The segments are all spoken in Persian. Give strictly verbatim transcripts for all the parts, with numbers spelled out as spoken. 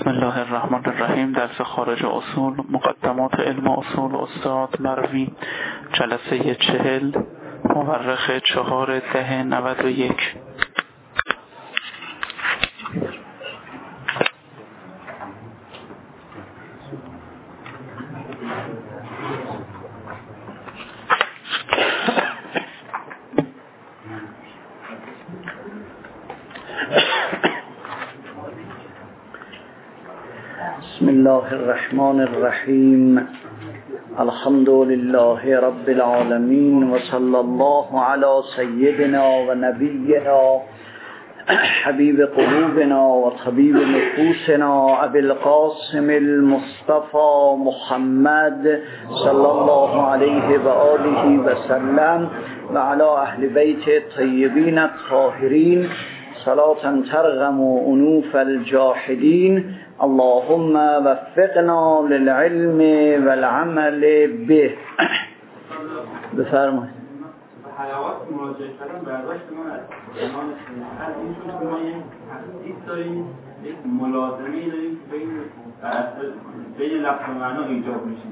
بسم الله الرحمن الرحیم. درس خارج اصول، مقدمات علم اصول، استاد مروی، جلسه چهل، مورخ چهار ده نود و یک. بسم الله الرحمن الرحیم. الحمد لله رب العالمین و صلی الله علی سیدنا و نبینا حبیب قلوبنا و طبیب نفوسنا ابی القاسم المصطفى محمد صلی الله علیه و آله و سلم و علی اهل بیت الطیبین الطاهرین صلاة ترغم انوف الجاحدین. اللهم وفقنا للعلم والعمل به. بفرمایید. حلقات مراجعه کردن برداشت ما از زمان از این شد که ما یک تخصیص داریم، یک ملازمه‌ای داریم که بین بین لفظ و معنا ایجاد میشه.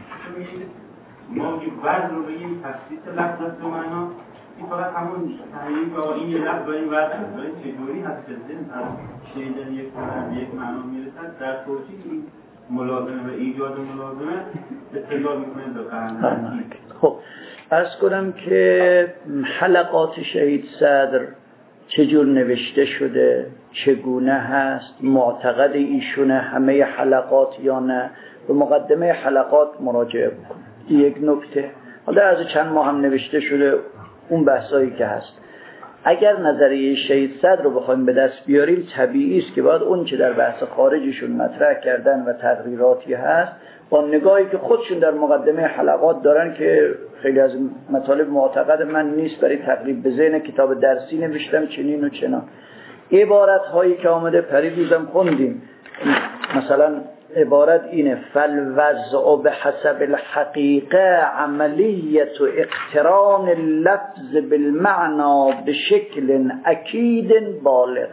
ما یک وزن رو بگیم تخصیص لفظ و معنا، این فقط همون تحلیل که این یه لفظ و این وزن است، ولی چجوری هست که ذهن از شنیدن یک کلمه به یک معنا میرسد، در توجیه این ملازمه و ایجاد ملازمه اطلاع میکنه به قرن. خب عرض کنم که حلقات شهید صدر چجور نوشته شده، چگونه هست، معتقد ایشونه همه حلقات یا نه، به مقدمه حلقات مراجعه بکنه. یک نکته، حالا از چند ماه هم نوشته شده اون بحثایی که هست. اگر نظریه شهید صدر رو بخوایم به دست بیاریم، طبیعی است که باید اون چه در بحث خارجشون مطرح کردن و تقریراتی هست با نگاهی که خودشون در مقدمه حلقات دارن که خیلی از مطالب معتقد من نیست، برای تقریب به ذهن کتاب درسی نوشتم چنین و چنان. عبارت هایی که آمده پریروزم خوندیم، مثلا عبارت اینه: فالوضع بحسب الحقیقه عملیت و اقتران اللفظ بالمعنى بشکل اکید بالغ.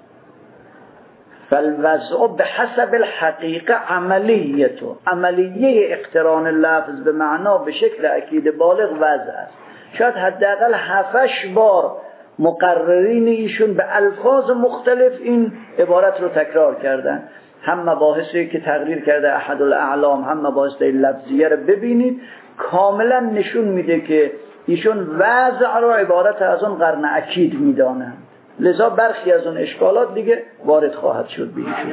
فالوضع بحسب الحقیقه عملیت و عملیه اقتران لفظ به معنا به شکل اکید بالغ وضع است. شاید حداقل هفتش بار مقررین ایشون به الفاظ مختلف این عبارت رو تکرار کردن. هم مباحثی که تقریر کرده احد الاعلام، هم مباحث لفظیه رو ببینید، کاملا نشون میده که ایشون وضع رو عبارت از اون قرن اکید میدانن، لذا برخی از اون اشکالات دیگه وارد خواهد شد به ایشون.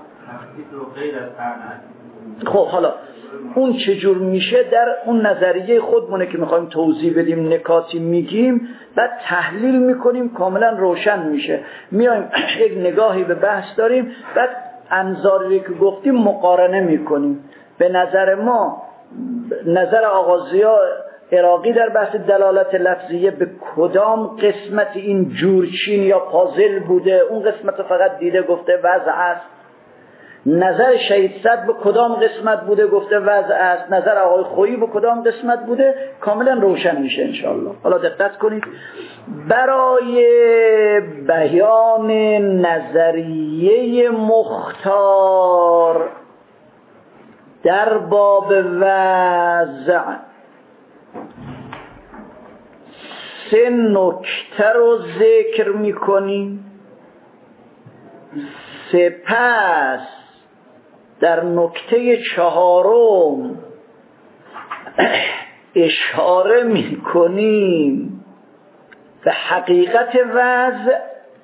خب حالا اون چجور میشه در اون نظریه خودمونه که میخوایم توضیح بدیم، نکاتی میگیم، بعد تحلیل میکنیم، کاملا روشن میشه. میایم یک نگاهی به بحث داریم، بعد انظاری که گفتیم مقارنه میکنیم. به نظر ما، نظر آقا ضیا عراقی در بحث دلالت لفظیه به کدام قسمت این جورچین یا پازل بوده؟ اون قسمت فقط دیده گفته وضع است. نظر شهید صدر به کدام قسمت بوده؟ گفته وضع است. نظر آقای خویی به کدام قسمت بوده؟ کاملا روشن میشه انشاءالله. حالا دقت کنید، برای بیان نظریه مختار در باب وضع سه نکته رو ذکر میکنیم، سپس در نکته چهارم اشاره میکنیم به حقیقت وضع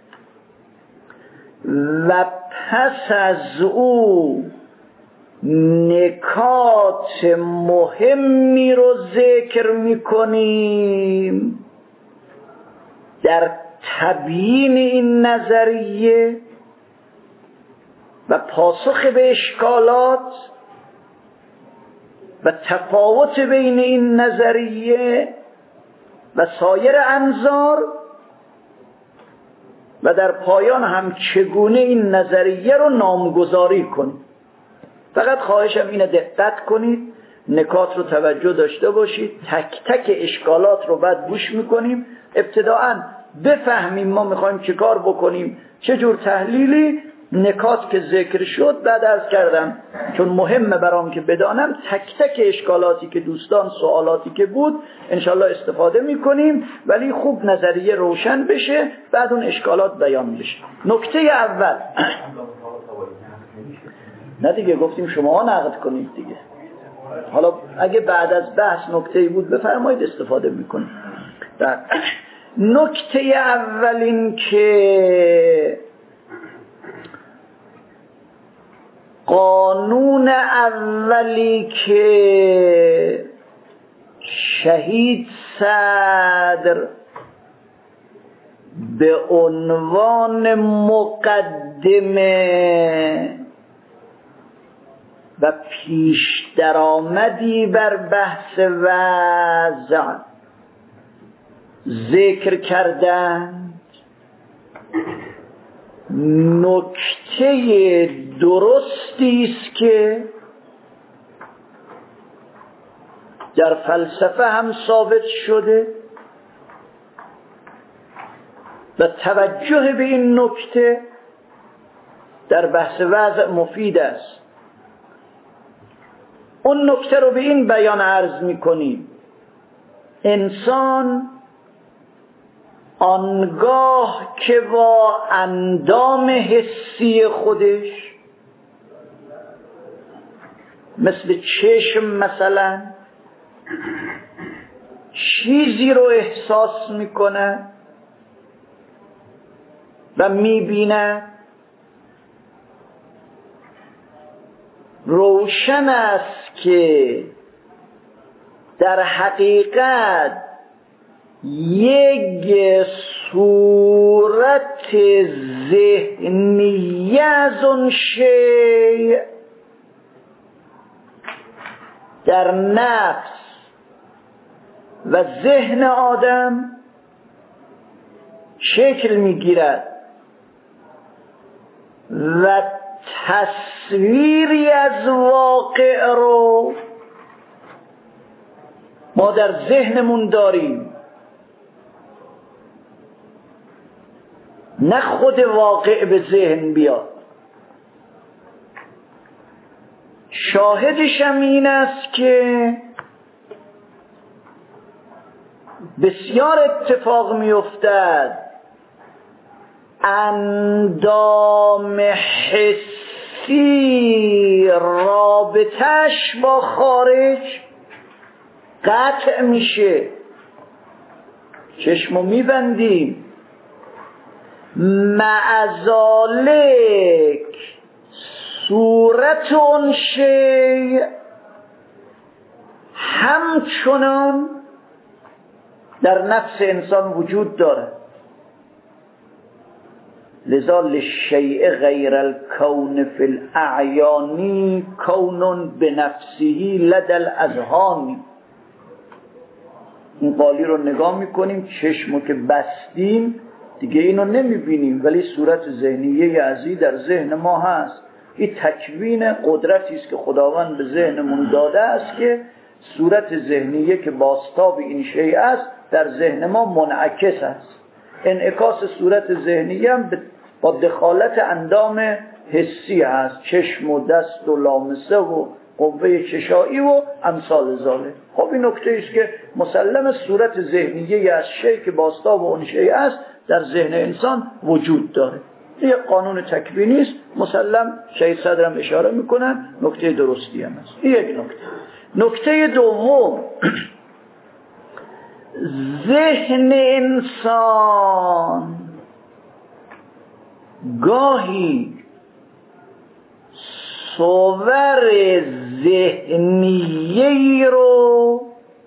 و پس از او نکات مهمی رو ذکر میکنیم در تبیین این نظریه و پاسخ به اشکالات و تفاوت بین این نظریه و سایر انظار، و در پایان هم چگونه این نظریه رو نامگذاری کنید. فقط خواهشم اینه دقت کنید، نکات رو توجه داشته باشید، تک تک اشکالات رو بعد گوش میکنیم، ابتداعا بفهمیم ما میخوایم چه کار بکنیم، چه جور تحلیلی، نکات که ذکر شد بعد عرض کردم چون مهمه برام که بدانم تک تک اشکالاتی که دوستان سوالاتی که بود انشالله استفاده میکنیم، ولی خوب نظریه روشن بشه بعد اون اشکالات بیان بشه. نکته اول نه دیگه گفتیم شما نقد کنید دیگه، حالا اگه بعد از بحث نکته‌ای بود بفرمایید استفاده میکنیم. نکته اول این که قانون اولی که شهید صدر به عنوان مقدمه و پیش درآمدی بر بحث وضع ذکر کردند، نکته درستی است که در فلسفه هم ثابت شده و توجه به این نکته در بحث وضع مفید است. اون نکته رو به این بیان عرض می‌کنیم: انسان آنگاه که با اندام حسی خودش مثل چشم مثلا چیزی رو احساس میکنه و میبینه، روشن است که در حقیقت یک صورت ذهنی از اون شیء در نفس و ذهن آدم شکل میگیرد و تصویری از واقع رو ما در ذهنمون داریم، نه خود واقع به ذهن بیاد. شاهدش هم این است که بسیار اتفاق میافتد اندام حسی رابطش با خارج قطع میشه، چشمو میبندیم، معذالک صورت اون شیء همچنان در نفس انسان وجود داره. لذا للشیء غیر الکون فی الاعیانی کون بنفسه لدى الاذهان. این قالی رو نگاه میکنیم، چشمو که بستیم دیگه اینو نمیبینیم، ولی صورت ذهنیه ازی در ذهن ما هست. این تکوین قدرتی است که خداوند به ذهنمون داده است که صورت ذهنیه که بازتاب این شیء است در ذهن ما منعکس است. انعکاس صورت ذهنیه هم با دخالت اندام حسی هست، چشم و دست و لامسه و قوه چشایی و امثال ذالک. خب این نکته است که مسلم صورت ذهنیه از شیء که بازتاب اون شیء است در ذهن انسان وجود داره. این قانون تکوینی است، مسلم شهید صدرم اشاره میکنن، نکته درستی هم است. این یک نکته. نکته دوم، ذهن انسان گاهی صور ذهنی رو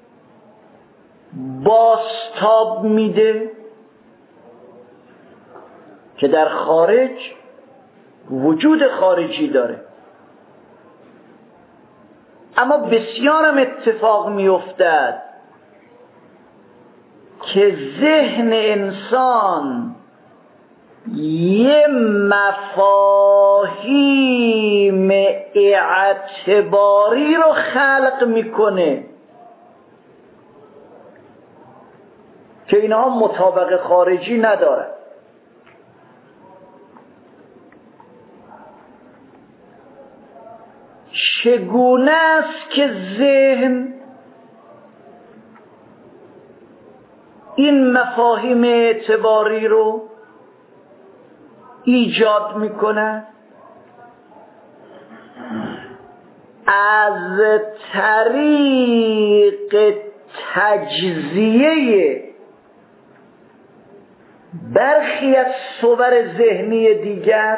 بازتاب میده که در خارج وجود خارجی داره، اما بسیارم اتفاق میافتد که ذهن انسان یه مفاهیم اعتباری رو خلق میکنه که اینها مطابق خارجی نداره. چگونه است که ذهن این مفاهیم اعتباری رو ایجاد میکنه؟ از طریق تجزیه برخی از صور ذهنی دیگر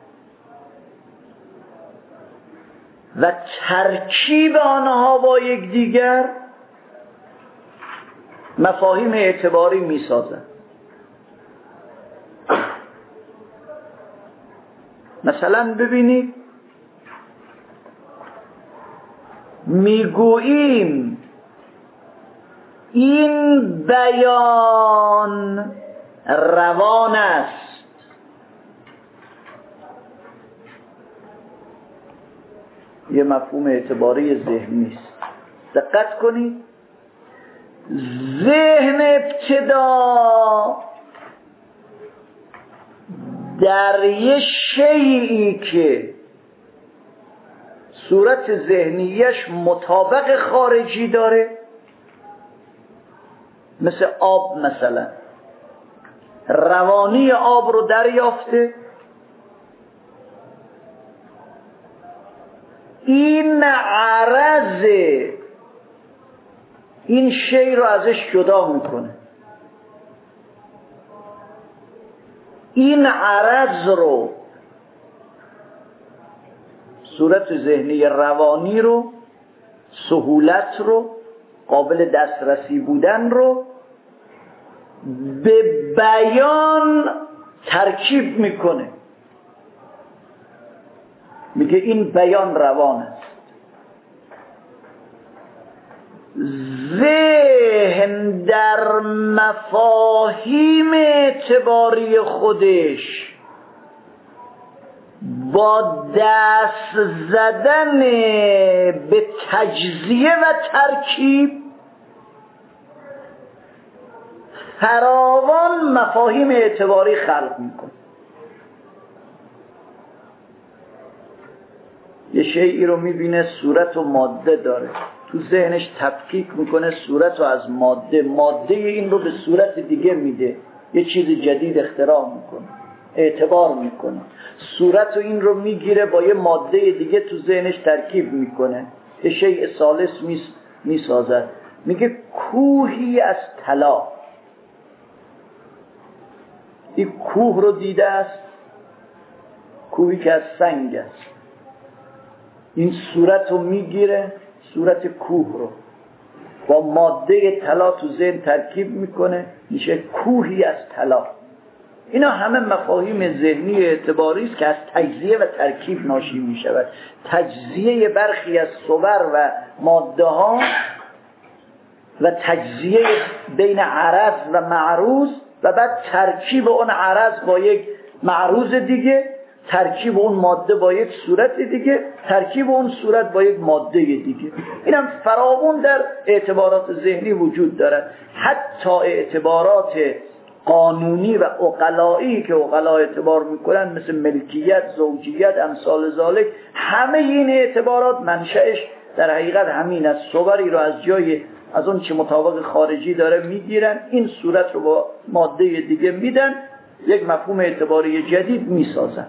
و ترکیب آنها با یک دیگر مفاهیم اعتباری میسازند. مثلا ببینید، میگوییم این بیان روان است. یه مفهوم اعتباری ذهنی است. دقت کنید، ذهن ابتدا در یه شیئی که صورت ذهنیش مطابق خارجی داره، مثل آب مثلا، روانی آب رو دریافته، این عرض این شی رو ازش جدا میکنه، این عرض رو، صورت ذهنی روانی رو، سهولت رو، قابل دسترسی بودن رو به بیان ترکیب میکنه، میگه این بیان روان است. ذهن در مفاهیم اعتباری خودش با دست زدن به تجزیه و ترکیب فراوان مفاهیم اعتباری خلق میکنه. یه شیئی رو میبینه صورت و ماده داره، تو ذهنش تفکیک میکنه صورت رو از ماده، ماده این رو به صورت دیگه میده، یه چیز جدید اختراع میکنه، اعتبار میکنه. صورت رو این رو میگیره با یه ماده دیگه تو ذهنش ترکیب میکنه، یه شیء ثالث میسازد. میگه کوهی از طلا. این کوه رو دیده است، کوهی که از سنگ است. این صورت رو میگیره، صورت کوه رو با ماده طلا تو ذهن ترکیب میکنه، میشه کوهی از طلا. اینا همه مفاهیم ذهنی اعتباری است که از تجزیه و ترکیب ناشی میشود. تجزیه برخی از صور و ماده ها و تجزیه بین عرض و معروض و بعد ترکیب اون عرض با یک معروض دیگه، ترکیب اون ماده با یک صورت دیگه، ترکیب اون صورت با یک ماده دیگه. اینم فراوان در اعتبارات ذهنی وجود دارد. حتی اعتبارات قانونی و عقلایی که عقلا اعتبار میکنن، مثل ملکیت، زوجیت، امثال ذالک، همه این اعتبارات منشأش در حقیقت همین است. صوری رو از جای از اون چه مطابق خارجی داره میگیرن، این صورت رو با ماده دیگه میدن، یک مفهوم اعتباری جدید میسازن.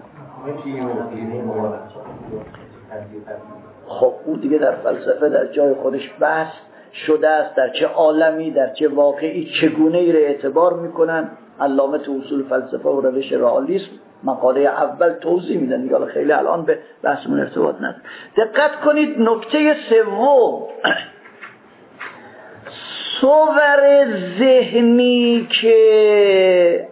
خب اون دیگه در فلسفه در جای خودش بحث شده است، در چه عالمی، در چه واقعی، چگونه ای رو اعتبار میکنن. علامه تو اصول فلسفه و روش رئالیسم مقاله اول توضیح میدن دیگه، خیلی الان به بحثمون ارتباط نداره. دقت کنید، نکته سوم، صور ذهنی که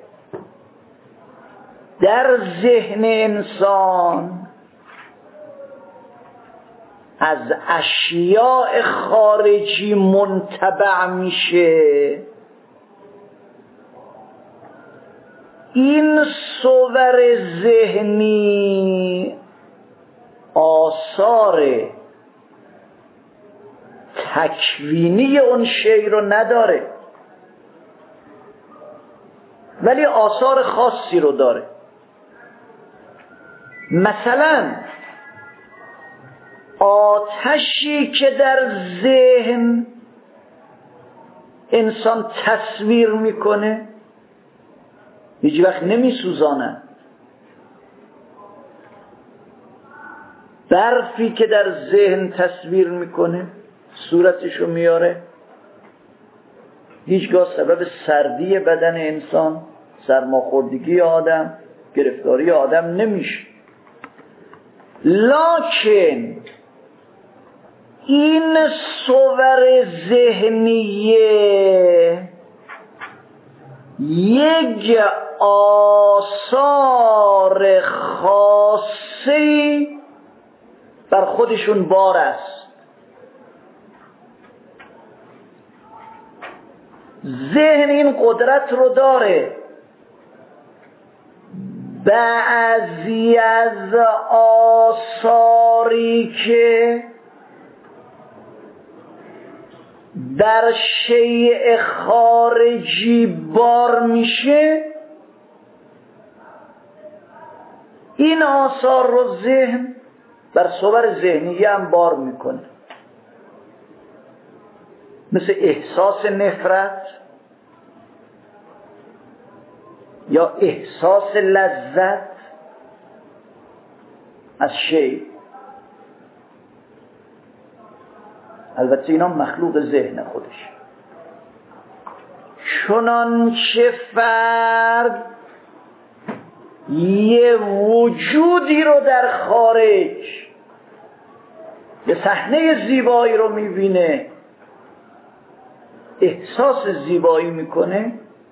در ذهن انسان از اشیاء خارجی منتبع میشه، این صور ذهنی آثار تکوینی اون شی رو نداره، ولی آثار خاصی رو داره. مثلا آتشی که در ذهن انسان تصویر میکنه هیچ وقت نمیسوزاند. برفی که در ذهن تصویر میکنه صورتشو میاره، هیچگاه سبب سردی بدن انسان، سرماخوردگی آدم، گرفتاری آدم نمیشه. لکن این صور ذهنیه یک آثار خاصی بر خودشون بار است. ذهن این قدرت رو داره بعضی از آثاری که در شیء خارجی بار میشه، این آثار رو ذهن بر صور ذهنی هم بار میکنه، مثل احساس نفرت یا احساس لذت از شیء. البته اینا مخلوق ذهن خودش. چنانچه فرد یه وجودی رو در خارج، یه صحنه زیبایی رو میبینه، احساس زیبایی میکنه،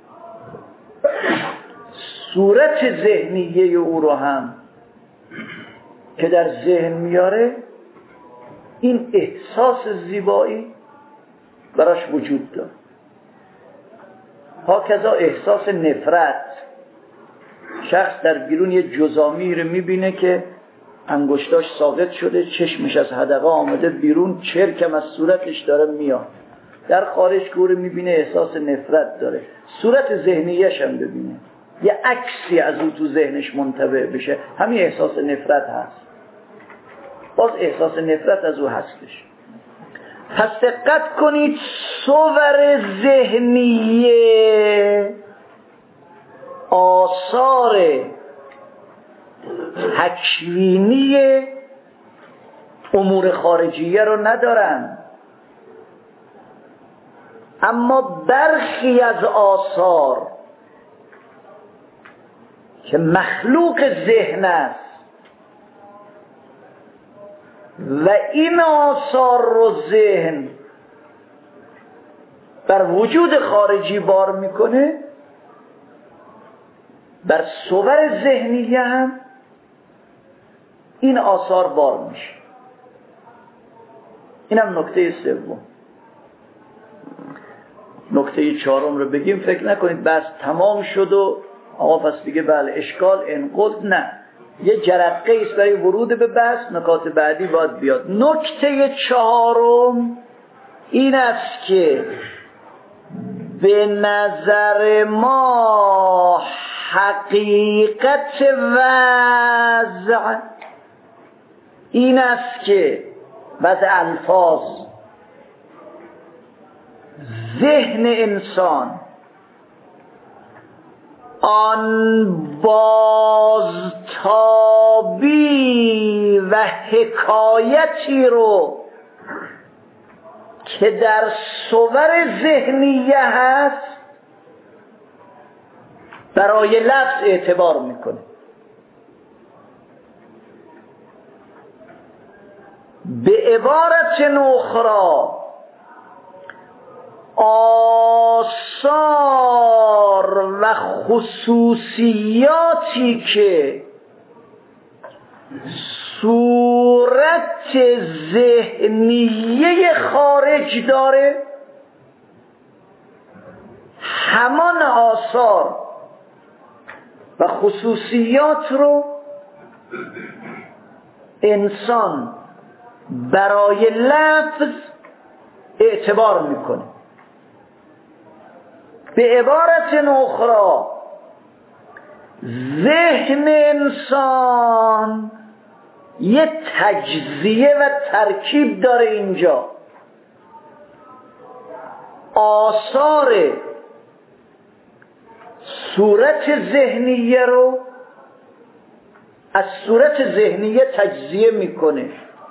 صورت ذهنیه او رو هم که در ذهن میاره، این احساس زیبایی براش وجود داره. هاکذا احساس نفرت، شخص در بیرون یه جزامی رو میبینه که انگشتاش ساقط شده، چشمش از حدقه آمده بیرون، چرکم از صورتش داره میاد، در خارج گوره میبینه احساس نفرت داره. صورت ذهنیش هم ببینه، یه عکسی از او تو ذهنش منطبع بشه، همین احساس نفرت هست، باز احساس نفرت از او هستش. پس دقت کنید، صور ذهنیه آثار تکوینی امور خارجیه رو ندارن، اما برخی از آثار که مخلوق ذهن است و این آثار رو ذهن بر وجود خارجی بار میکنه، بر صور ذهنی هم این آثار بار میشه. اینم نکته سوم. نکته چهارم رو بگیم، فکر نکنید بس تمام شد و آقا پس دیگه بله اشکال انقض، نه، یه جرقه ایست برای ورود به بحث، نکات بعدی باید بیاد. نکته چهارم این است که به نظر ما حقیقت وضع این است که وضع الفاظ ذهن انسان آن بازتابی و حکایتی رو که در صور ذهنیه هست برای لفظ اعتبار میکنه. به عبارت اخرى آثار و خصوصیاتی که صورت ذهنیه خارج داره، همان آثار و خصوصیات رو انسان برای لفظ اعتبار میکنه. به عبارت اخرى ذهن انسان یه تجزیه و ترکیب داره اینجا. آثار صورت ذهنیه رو از صورت ذهنیه تجزیه میکنه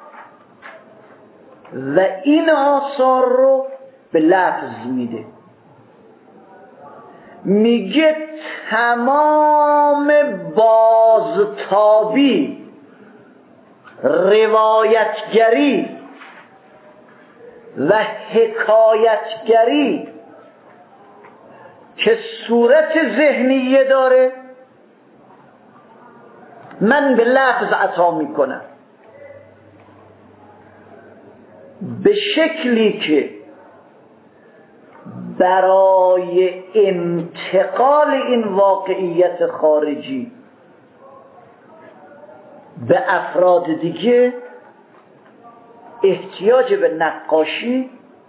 و این آثار رو به لفظ میده. میگه تمام بازتابی، روایتگری و حکایتگری که صورت ذهنیه داره من به لفظ عطا میکنم، به شکلی که برای انتقال این واقعیت خارجی به افراد دیگه احتیاج به نقاشی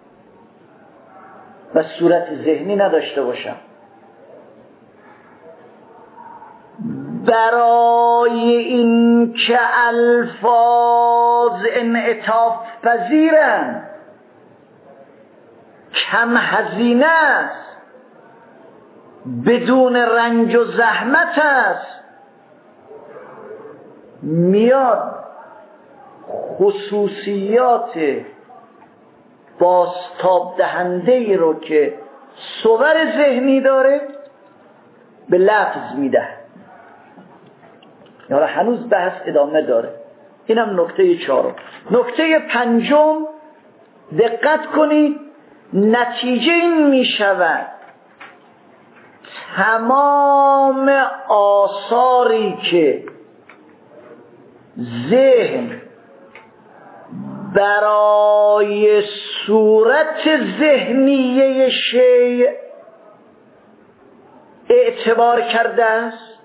و صورت ذهنی نداشته باشم. برای این که الفاظ انعطاف پذیرن، کم هزینه است، بدون رنج و زحمت است، میاد خصوصیات بازتاب دهنده ای رو که صور ذهنی داره به لفظ میده. یعنی هنوز بحث ادامه داره. اینم نکته چهارم. نکته پنجم، دقت کنید، نتیجه این می شود تمام آثاری که ذهن برای صورت ذهنیه شیء اعتبار کرده است،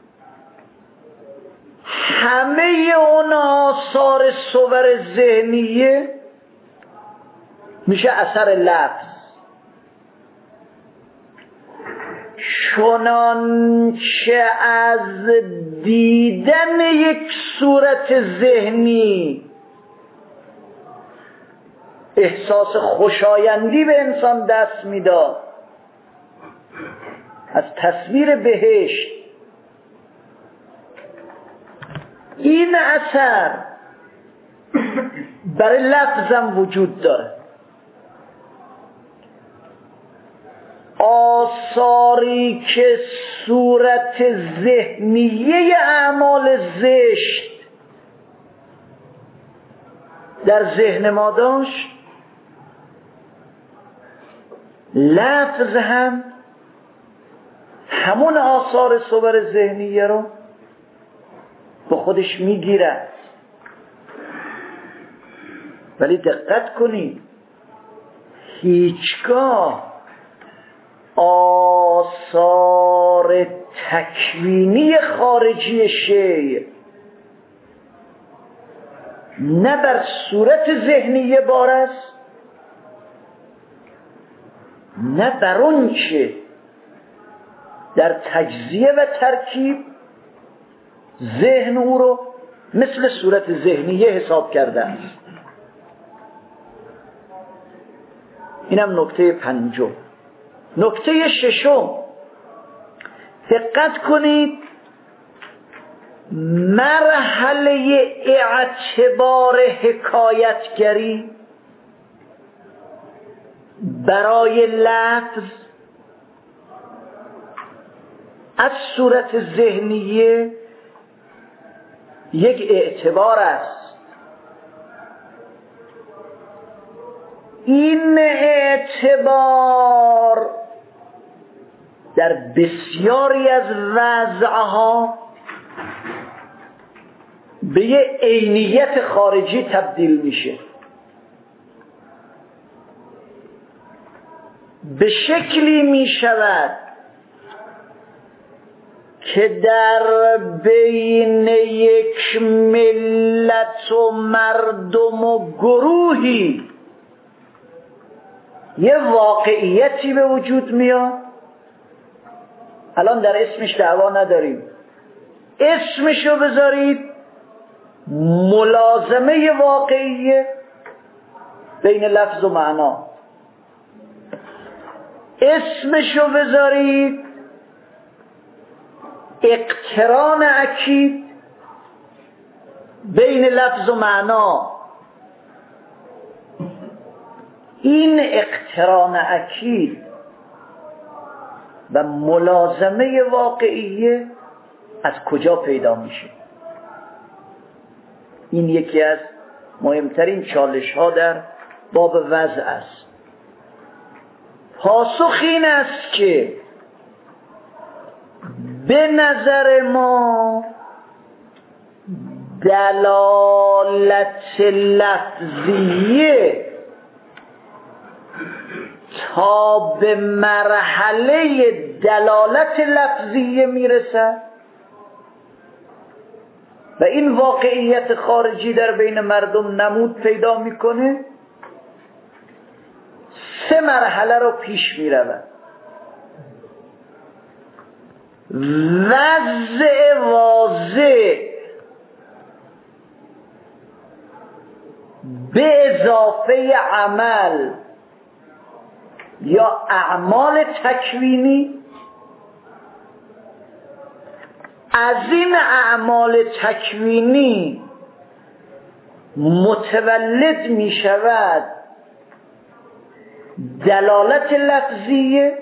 همه اون آثار صور ذهنیه میشه اثر لفظ. چنانچه از دیدن یک صورت ذهنی احساس خوشایندی به انسان دست میداد، از تصویر بهشت، این اثر برای لفظم وجود داره. آثاری که صورت ذهنیه اعمال زشت در ذهن ما داشت، لفظ هم همون آثار صور ذهنیه رو به خودش میگیرد. ولی دقت کنید، هیچگاه آثار تکوینی خارجی شیء نه بر صورت ذهنیه بار است، نه بر اون چه در تجزیه و ترکیب ذهن او رو مثل صورت ذهنیه حساب کرده است. اینم نکته پنجم. نکته ششم، دقت کنید، مرحله اعتبار حکایتگری برای لفظ از صورت ذهنیه یک اعتبار است. این اعتبار در بسیاری از وضعها به یه عینیت خارجی تبدیل میشه، به شکلی میشود که در بین یک ملت و مردم و گروهی یه واقعیتی به وجود میاد. الان در اسمش دعوا نداریم، اسمشو بذارید ملازمه واقعی بین لفظ و معنا. اسمشو بذارید اقتران اکید بین لفظ و معنا. این اقتران اکید و ملازمه واقعیه از کجا پیدا میشه؟ این یکی از مهمترین چالش ها در باب وضع است. پاسخ این است که به نظر ما دلالت لفظیه تا به مرحله دلالت لفظیه میرسد و این واقعیت خارجی در بین مردم نمود پیدا میکنه، سه مرحله رو پیش میرود. وضع واضح به اضافه عمل یا اعمال تکوینی، از این اعمال تکوینی متولد می شود دلالت لفظیه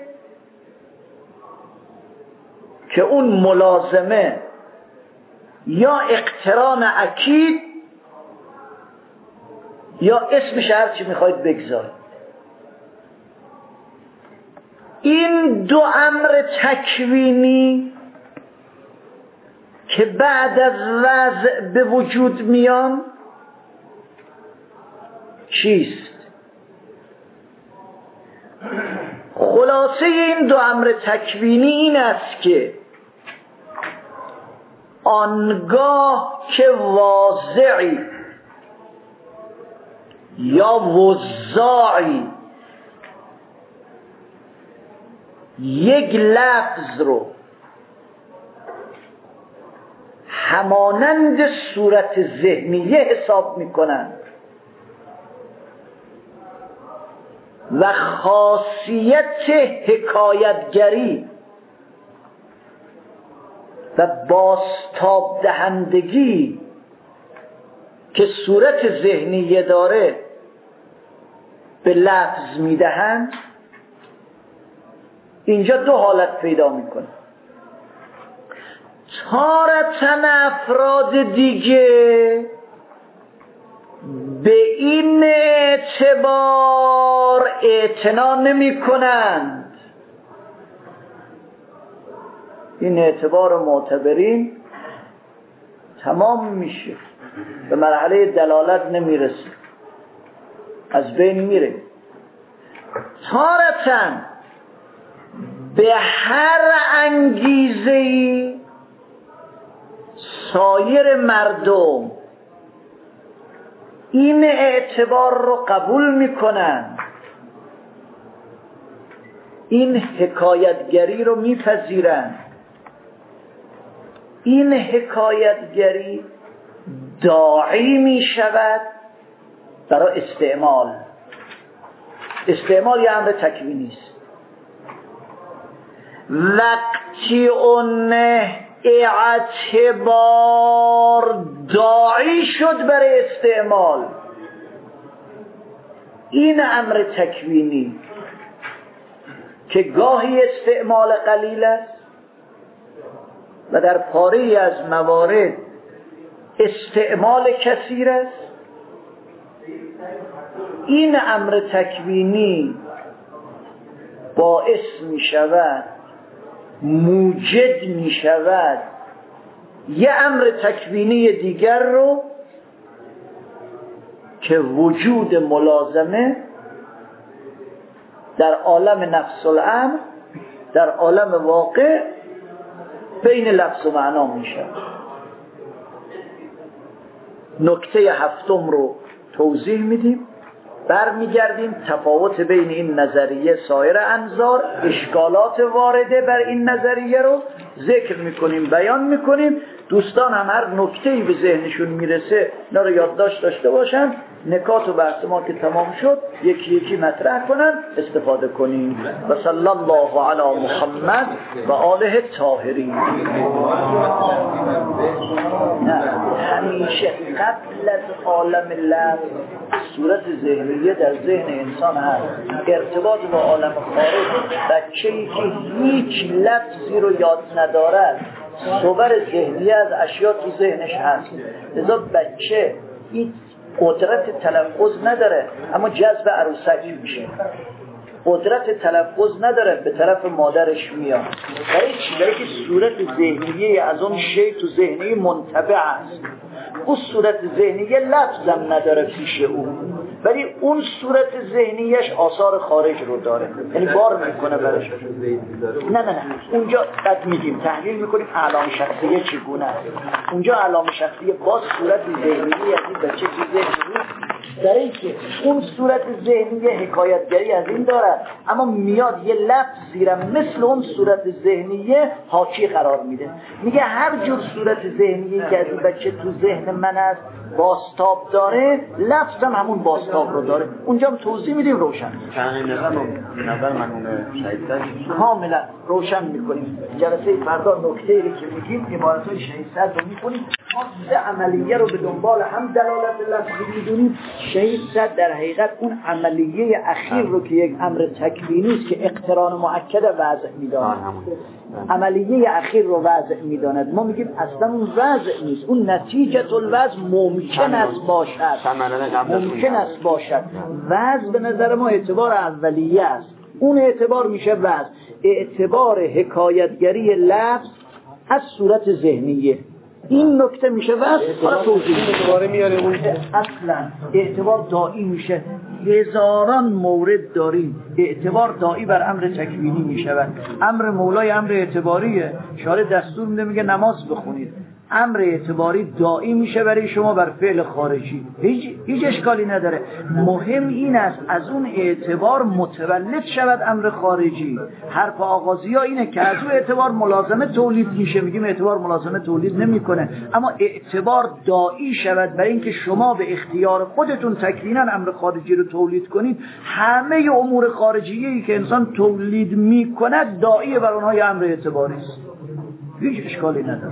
که اون ملازمه یا اقتران اکید یا اسمش هر چی میخواید بگذارید. این دو امر تکوینی که بعد از وضع به وجود میان چیست؟ خلاصه این دو امر تکوینی این است که آنگاه که واضعی یا وضاعی یک لفظ رو همانند صورت ذهنیه حساب میکنن و خاصیت حکایتگری و بازتاب دهندگی که صورت ذهنیه داره به لفظ میدهند، اینجا دو حالت پیدا میکنه. تارتن افراد دیگه به این اعتبار اعتنا نمی کنند. این اعتبار معتبرین تمام میشه، به مرحله دلالت نمیرسه، از بین میره. تارتن به هر انگیزه‌ای سایر مردم این اعتبار رو قبول میکنن، این حکایتگری رو میپذیرن. این حکایتگری داعی میشود برای استعمال. استعمال یه امر تکوینی است. وقتی اون اعتبار داعی شد برای استعمال، این امر تکوینی که گاهی استعمال قلیل است و در پاره از موارد استعمال کثیر است، این امر تکوینی باعث می شود، موجد می شود یه امر تکوینی دیگر رو که وجود ملازمه در عالم نفس الامر، در عالم واقع بین لفظ و معنا می شود. نکته هفتم رو توضیح میدیم، برمیگردیم تفاوت بین این نظریه سایر انظار، اشکالات وارده بر این نظریه رو ذکر میکنیم، بیان میکنیم دوستان هم هر نکته‌ای به ذهنشون میرسه اینا رو یادداشت داشته باشن، نکات و بحث ما که تمام شد یکی یکی مطرح کنن استفاده کنیم. و صلی الله علی محمد و آله الطاهرین. همیشه قبل از عالم لفظ صورت ذهنیه در ذهن انسان هست. ارتباط با عالم خارج بچه‌ای که هیچ لفظی رو یاد ندارد صور ذهنی از اشیا تو ذهنش هست. لذا بچه هیچ قدرت تلفظ نداره اما جذب عروسک میشه، قدرت تلفظ نداره به طرف مادرش میاد. برای چی؟ برای که صورت ذهنیه از اون شی تو ذهنی منطبع است. اون صورت ذهنیه لفظم نداره پیش او، ولی اون صورت ذهنیش آثار خارج رو داره، یعنی بار میکنه برش. نه نه نه اونجا قد میگیم تحلیل میکنیم علامه شخصیه چگونه است. اونجا علامه شخصیه با صورت ذهنیه از این بچه که ذهنی در این که اون صورت ذهنیه حکایتگری از این داره، اما میاد یه لفظ زیرم مثل اون صورت ذهنیه حاکی قرار میده. میگه هر جور صورت ذهنیه که از این بچه تو ذهن من است باستاب داره، لفظ هم همون باستاب رو داره. اونجا هم توضیح میدیم روشن نظر من اون شهیدتر کاملا روشن میکنیم. جلسه فردا نکته رو که میگیم عبارت های شهیدتر رو میکنیم. ما سه عملیه رو به دنبال هم دلالت لفظی میدونیم. شهیدتر در حقیقت اون عملیه اخیر رو که یک امر تکوینی است که اقتران مؤکد وضع میداند، عملیه اخیر رو وضع میداند. ما میگیم اصلا اون وضع نیست، اون نتیجه الوضع ممکن است باشد، ممکن است باشد. وضع به نظر ما اعتبار اولیه است، اون اعتبار میشه وضع، اعتبار حکایتگری لفظ از صورت ذهنیه. این نکته میشه وضع. حالا توضیح دوباره میاره اون اصلا اعتبار دائی میشه. هزاران مورد داریم اعتبار دائی بر امر تکوینی میشود. امر مولای امر اعتباریه، شارع دستور میده میگه نماز بخونید، امر اعتباری دائی میشه برای شما بر فعل خارجی، هیچ هیچ اشکالی نداره. مهم این است از اون اعتبار متولد شود امر خارجی. حرف آغازی ها اینه که از اون اعتبار ملازمه تولید میشه، میگیم اعتبار ملازمه تولید نمیکنه، اما اعتبار دائی شود برای اینکه شما به اختیار خودتون تکوینا امر خارجی رو تولید کنید. همه امور خارجیه که انسان تولید میکند دائی بر اونها امر اعتباری است، هیچ اشکالی نداره.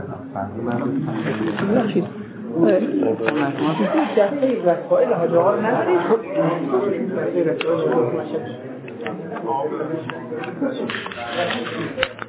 رسائل حاجه ها رو ندارید؟